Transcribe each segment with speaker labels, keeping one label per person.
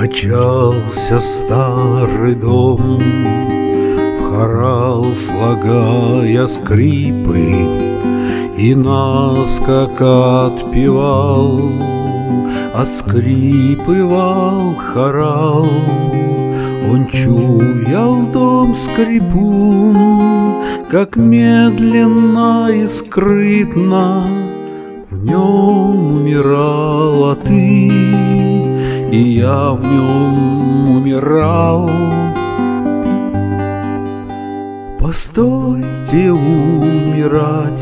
Speaker 1: Качался старый дом, в хорал слагая скрипы, и нас как отпевал, а скрипывал хорал. Он чуял дом скрипун, как медленно и скрытно в нем умирала ты, и я в нем умирал. Постойте умирать,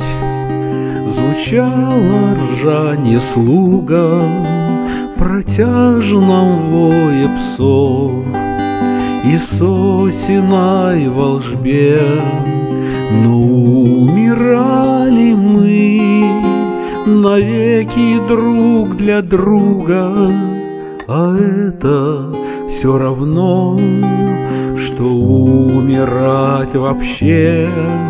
Speaker 1: звучало ржанье слуга в протяжном вое псов и сосиной волжбе. Но умирали мы навеки друг для друга, а это все равно, что умирать вообще.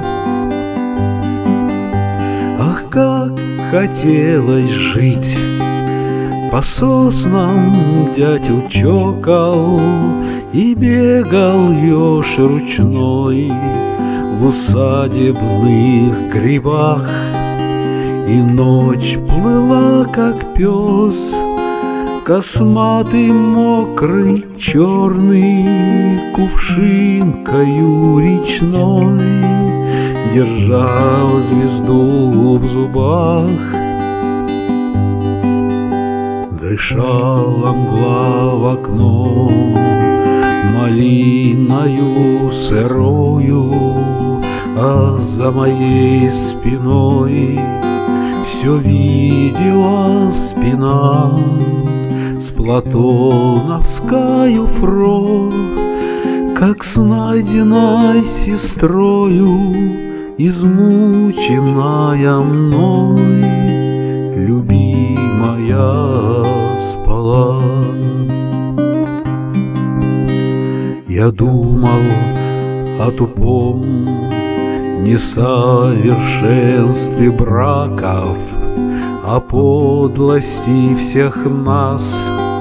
Speaker 1: Ах, как хотелось жить! По соснам дятел чокал, и бегал еж ручной в усадебных грибах, и ночь плыла, как пес, косматый, мокрый, черный, кувшинкою речной, держа звезду в зубах. Дышала мгла в окно малиною сырою, а за моей спиной все видела спина с платоновскою фро, как с найденной сестрою, измученная мной, любимая спала. Я думал о тупом несовершенстве браков, о подлости всех нас,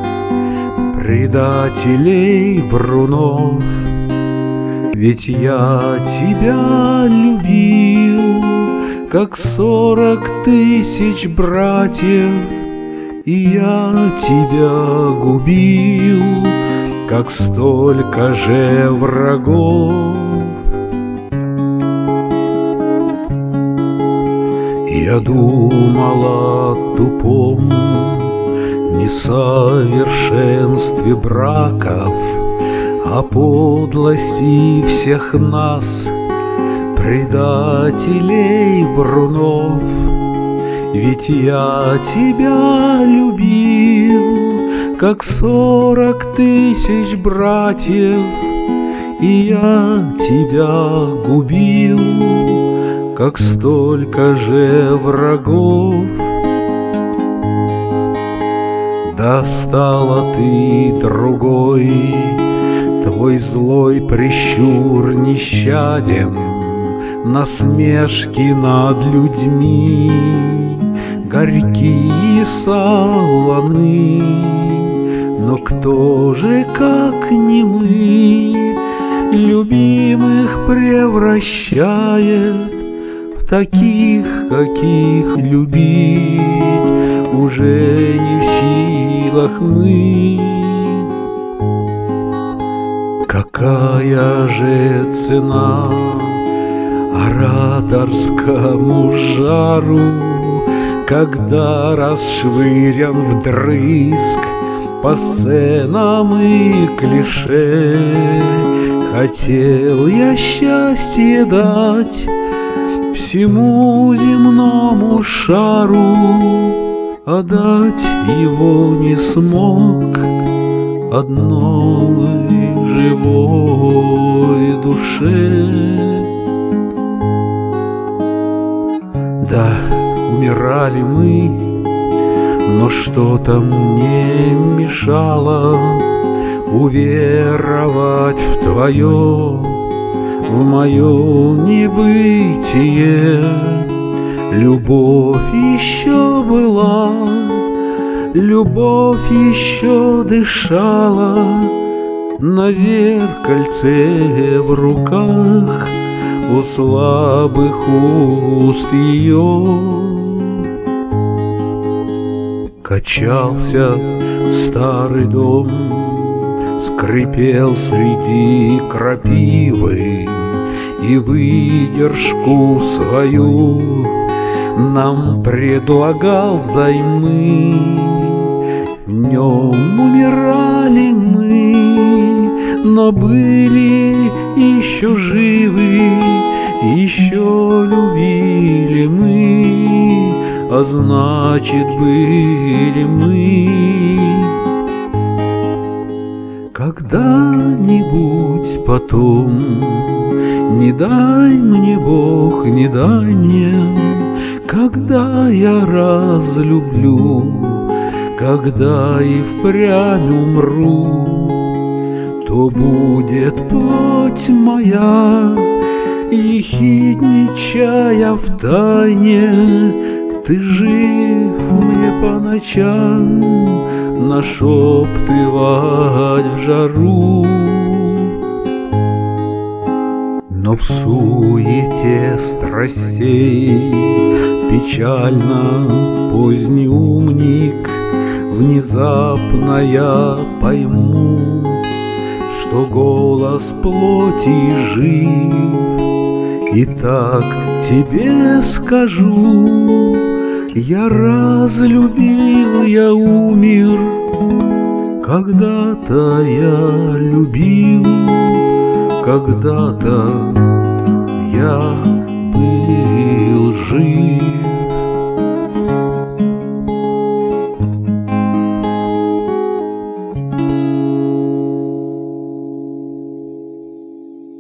Speaker 1: предателей, врунов. Ведь я тебя любил, как 40 000 братьев, и я тебя губил, как столько же врагов. Я думал о тупом несовершенстве браков, о подлости всех нас, предателей, врунов. Ведь я тебя любил, как 40 000 братьев, и я тебя губил, как столько же врагов. Достала ты другой, твой злой прищур нещаден, насмешки над людьми горькие и солоны. Но кто же, как не мы, любимых превращает в таких, каких любить уже не в силах мы? Какая же цена ораторскому жару, когда расшвырян вдрызг по сценам и клише? Хотел я счастье дать всему земному шару, а дать его не смог одной живой душе. Да, умирали мы, но что-то мне мешало уверовать в твое, в мое небытие. Любовь еще была, Любовь еще дышала на зеркальце в руках у слабых уст ее. Качался старый дом, скрипел среди крапивы, и выдержку свою нам предлагал взаймы. В нем умирали мы, но были еще живы, еще любили мы, а значит, были мы. Когда-нибудь потом, не дай мне Бог, не дай мне, когда я разлюблю, когда и впрямь умру, то будет плоть моя, ехидничая втайне, ты жив мне по ночам нашептывать в жару. Но в суете страстей печально поздний умник, внезапно я пойму, что голос плоти жив. И так тебе скажу, я разлюбил, я умер, когда-то я любил, когда-то я был жив.